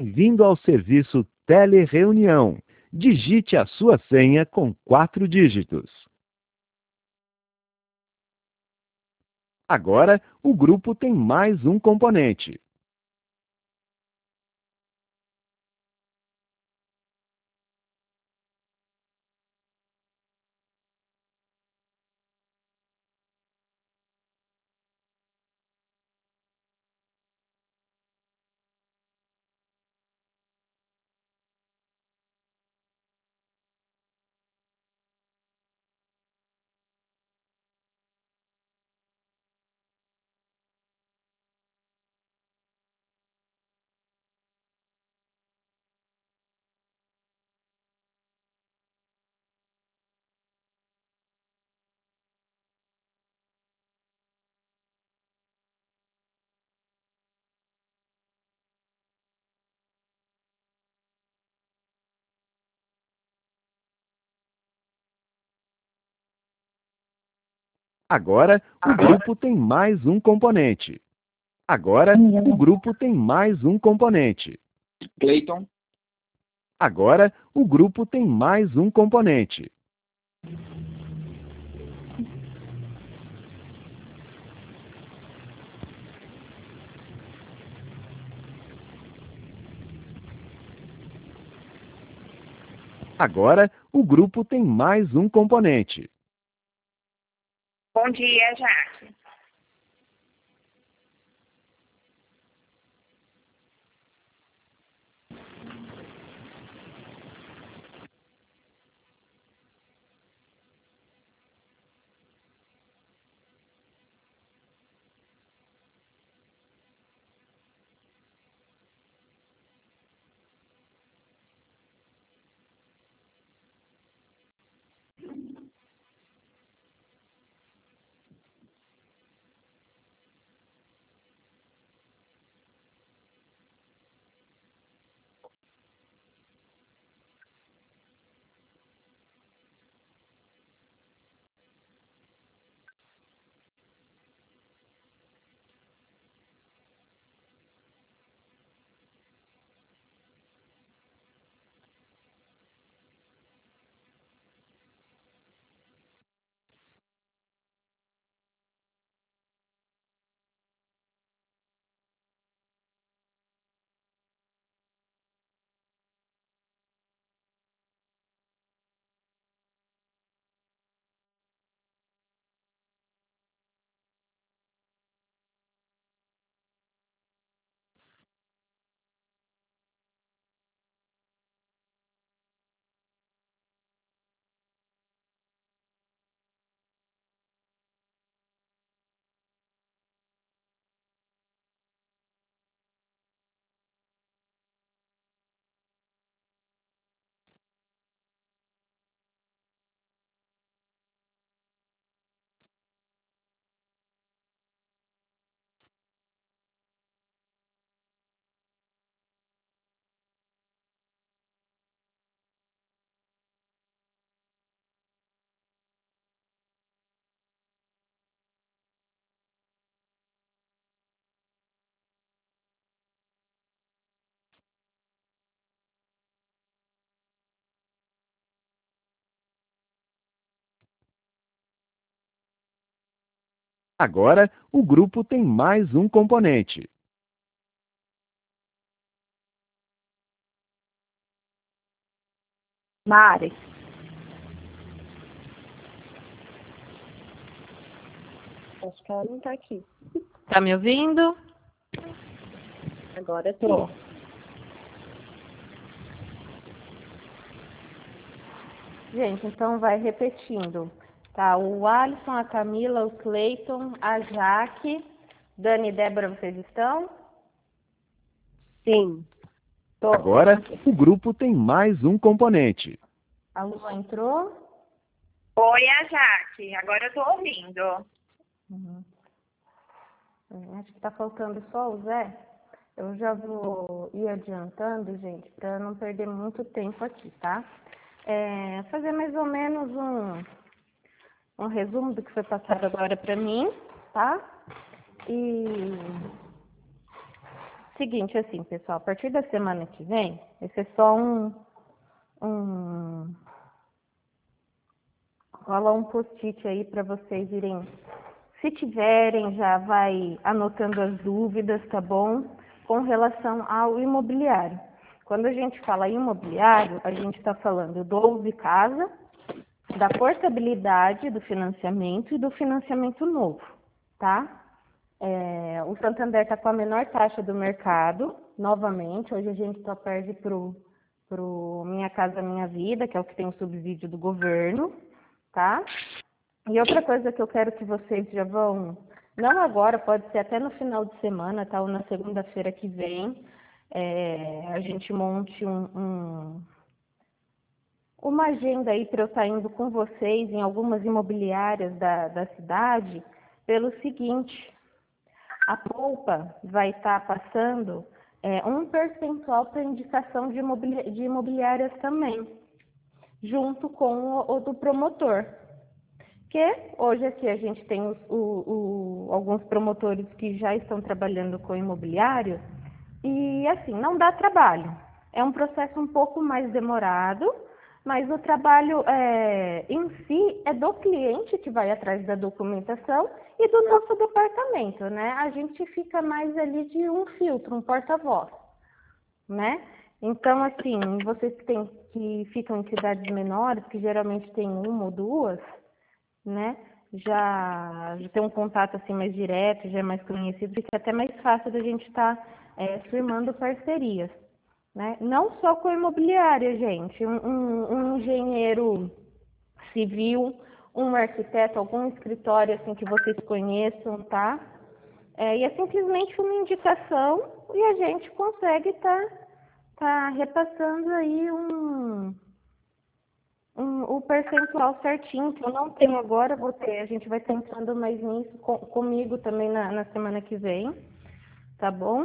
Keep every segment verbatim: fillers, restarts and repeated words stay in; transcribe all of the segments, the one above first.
Bem-vindo ao serviço Telereunião. Digite a sua senha com quatro dígitos. Agora, o grupo tem mais um componente. Agora, o grupo tem mais um componente. Agora, o grupo tem mais um componente. Clayton, Agora, o grupo tem mais um componente. Agora, o grupo tem mais um componente. Bom dia, Jaque. Agora, o grupo tem mais um componente. Mari. Acho que ela não tá aqui. Tá me ouvindo? Agora tô. Gente, então vai repetindo. Tá, o Alisson, a Camila, o Cleiton, a Jaque, Dani e Débora, vocês estão? Sim. Tô. Agora, o grupo tem mais um componente. A Lu entrou? Oi, a Jaque. Agora eu tô ouvindo. Uhum. Acho que tá faltando só o Zé. Eu já vou ir adiantando, gente, para não perder muito tempo aqui, tá? É, fazer mais ou menos um, um resumo do que foi passado agora para mim, tá? E Seguinte, assim, pessoal, a partir da semana que vem, esse é só um, um, rola um post-it aí para vocês irem, se tiverem, já vai anotando as dúvidas, tá bom? Com relação ao imobiliário. Quando a gente fala imobiliário, a gente está falando do Ouve Casa, da portabilidade do financiamento e do financiamento novo, tá? É, o Santander está com a menor taxa do mercado, novamente, hoje a gente só perde para o Minha Casa Minha Vida, que é o que tem o subsídio do governo, tá? E outra coisa que eu quero que vocês já vão, não agora, pode ser até no final de semana, tá? Ou na segunda-feira que vem, é, a gente monte um, um, uma agenda aí para eu estar indo com vocês em algumas imobiliárias da, da cidade, pelo seguinte, a Poupa vai estar passando é, um percentual para indicação de, imobili de imobiliárias também, junto com o, o do promotor. Porque hoje aqui a gente tem os, o, o, alguns promotores que já estão trabalhando com imobiliário e, assim, não dá trabalho. É um processo um pouco mais demorado, mas o trabalho é, em si é do cliente que vai atrás da documentação e do nosso departamento, né? A gente fica mais ali de um filtro, um porta-voz, né? Então, assim, vocês que, tem, que ficam em cidades menores, que geralmente tem uma ou duas, né? Já, já tem um contato assim mais direto, já é mais conhecido, fica até mais fácil da gente estar tá, é, firmando parcerias, né? Não só com a imobiliária, gente, um, um, um engenheiro civil, um arquiteto, algum escritório assim que vocês conheçam, tá? É, e é simplesmente uma indicação e a gente consegue estar tá, tá repassando aí um, um, o percentual certinho, que eu não tenho agora, vou ter, a gente vai estar entrando mais nisso com, comigo também na, na semana que vem, tá bom?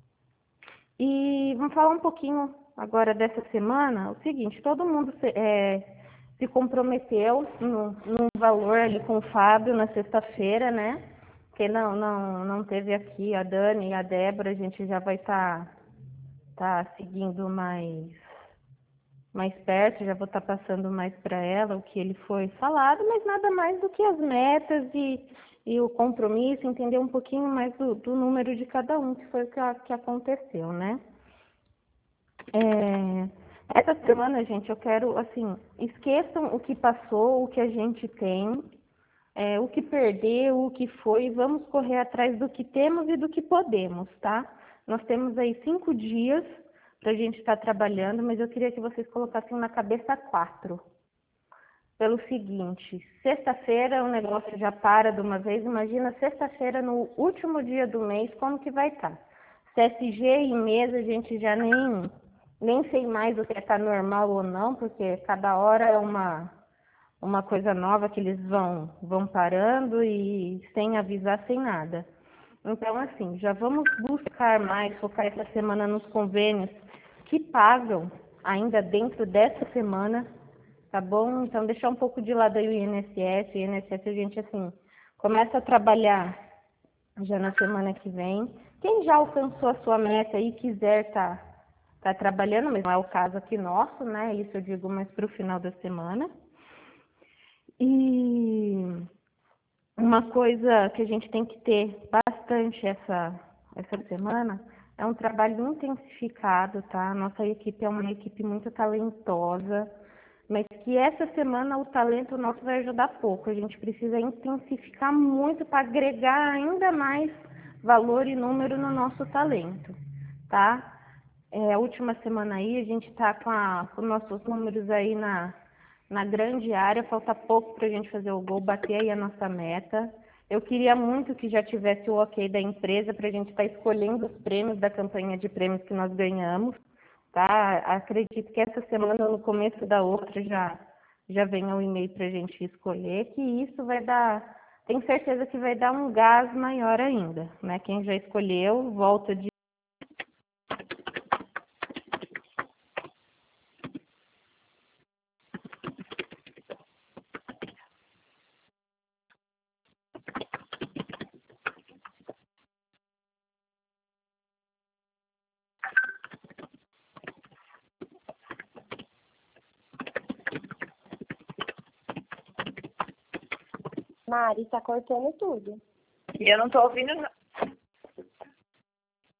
E vamos falar um pouquinho agora dessa semana, o seguinte, todo mundo se, é, se comprometeu no, num valor ali com o Fábio na sexta-feira, né? Porque não, não, não teve aqui a Dani e a Débora, a gente já vai estar tá, tá seguindo mais, mais perto, já vou estar tá passando mais para ela o que ele foi falado, mas nada mais do que as metas e, e o compromisso, entender um pouquinho mais do, do número de cada um, que foi o que, a, que aconteceu, né? É, essa semana, gente, eu quero, assim, esqueçam o que passou, o que a gente tem, é, o que perdeu, o que foi, vamos correr atrás do que temos e do que podemos, tá? Nós temos aí cinco dias para a gente estar trabalhando, mas eu queria que vocês colocassem na cabeça quatro. Pelo seguinte, sexta-feira o negócio já para de uma vez, imagina sexta-feira no último dia do mês, como que vai estar? C S G e mesa a gente já nem, nem sei mais o que está normal ou não, porque cada hora é uma, uma coisa nova que eles vão, vão parando e sem avisar, sem nada. Então, assim, já vamos buscar mais, focar essa semana nos convênios que pagam ainda dentro dessa semana, tá bom? Então, deixar um pouco de lado aí o I N S S. O I N S S a gente, assim, começa a trabalhar já na semana que vem. Quem já alcançou a sua meta e quiser tá, tá trabalhando, mas não é o caso aqui nosso, né? Isso eu digo mais para o final da semana. E uma coisa que a gente tem que ter bastante essa, essa semana é um trabalho intensificado, tá? Nossa equipe é uma equipe muito talentosa, mas que essa semana o talento nosso vai ajudar pouco. A gente precisa intensificar muito para agregar ainda mais valor e número no nosso talento, tá? É, a última semana aí a gente está com, com nossos números aí na, na grande área, falta pouco para a gente fazer o gol, bater aí a nossa meta. Eu queria muito que já tivesse o ok da empresa para a gente estar tá escolhendo os prêmios da campanha de prêmios que nós ganhamos, tá? Acredito que essa semana, no começo da outra, já, já venha o e-mail para a gente escolher, que isso vai dar, tenho certeza que vai dar um gás maior ainda, né? Quem já escolheu, volta de Mari, tá cortando tudo. E eu não tô ouvindo,